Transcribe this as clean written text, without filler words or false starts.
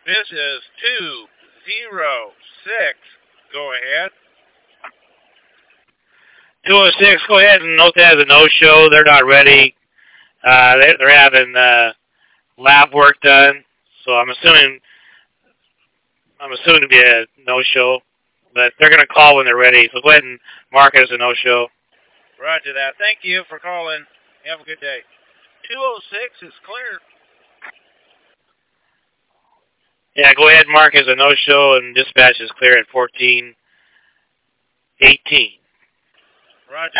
This is 206. Go ahead. 206, go ahead and note that as a no-show. They're not ready. They're having lab work done, so I'm assuming to be a no-show. But they're going to call when they're ready, so go ahead and mark it as a no-show. Roger that. Thank you for calling. Have a good day. 206 is clear. Yeah, go ahead and mark as a no-show, and dispatch is clear at 1418. Roger.